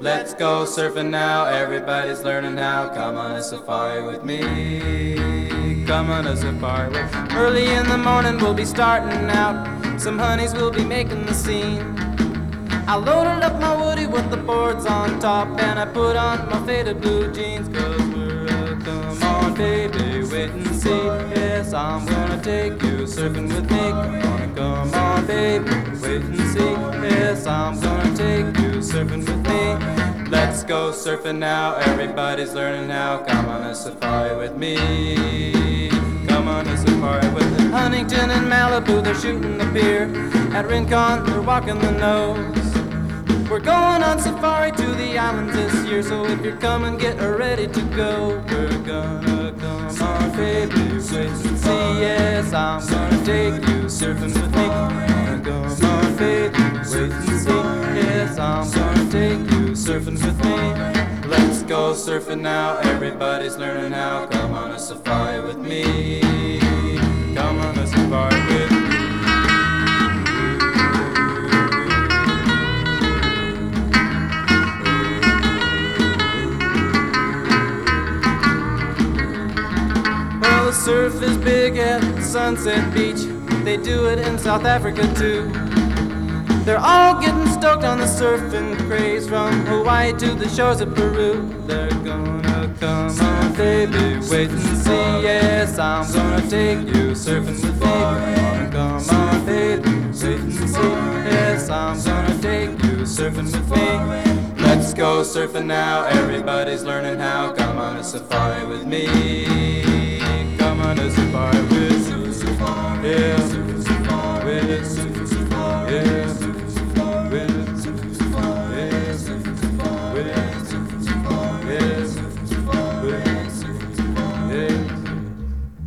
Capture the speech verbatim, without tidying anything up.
Let's go surfing now, everybody's learning how. Come on a safari with me. Come on a safari with me. Early in the morning we'll be starting out. Some honeys will be making the scene. I loaded up my Woody with the boards on top, and I put on my faded blue jeans. Cause we're a come on baby, wait and see. Yes, I'm gonna take you surfing with me. Come on, come on baby, wait and see. Yes, I'm gonna take you surfing with me. Let's go surfing now, everybody's learning how. Come on a safari with me. Come on a safari with me. Huntington and Malibu, they're shooting the pier. At Rincon, they're walking the nose. We're going on safari to the islands this year, so if you're coming, get ready to go. We're gonna come on, baby, wait and see. Yes, I'm gonna take you surfing with me. Gonna come on, baby, wait and see. Yes, I'm gonna take you surfing with me. Let's go surfing now, everybody's learning how. Come on a safari with me. Come on a safari with me. The surf is big at Sunset Beach. They do it in South Africa too. They're all getting stoked on the surfing craze, from Hawaii to the shores of Peru. They're gonna come on, baby, wait and see. Yes, I'm gonna take you surfing with me. Gonna come on, baby, wait and see. Yes, I'm gonna take you surfing with me. Let's go surfing now, everybody's learning how. Come on a safari with me. Come on a safari with me. Yeah, with me.